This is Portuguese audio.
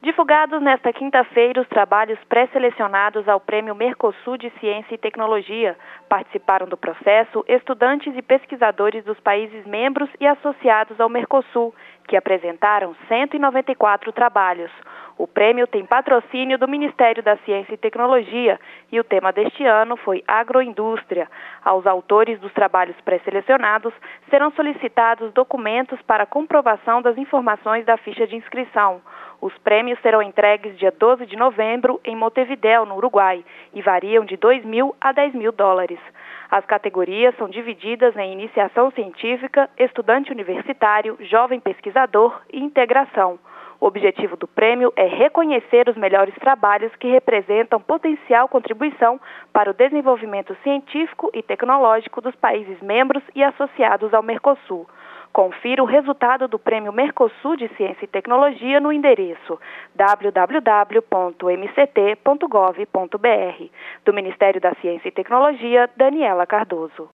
Divulgados nesta quinta-feira os trabalhos pré-selecionados ao Prêmio Mercosul de Ciência e Tecnologia. Participaram do processo estudantes e pesquisadores dos países membros e associados ao Mercosul, que apresentaram 194 trabalhos. O prêmio tem patrocínio do Ministério da Ciência e Tecnologia e o tema deste ano foi agroindústria. Aos autores dos trabalhos pré-selecionados serão solicitados documentos para comprovação das informações da ficha de inscrição. Os prêmios serão entregues dia 12 de novembro em Montevidéu, no Uruguai, e variam de $2.000 a $10.000. As categorias são divididas em iniciação científica, estudante universitário, jovem pesquisador e integração. O objetivo do prêmio é reconhecer os melhores trabalhos que representam potencial contribuição para o desenvolvimento científico e tecnológico dos países membros e associados ao Mercosul. Confira o resultado do Prêmio Mercosul de Ciência e Tecnologia no endereço www.mct.gov.br. Do Ministério da Ciência e Tecnologia, Daniela Cardoso.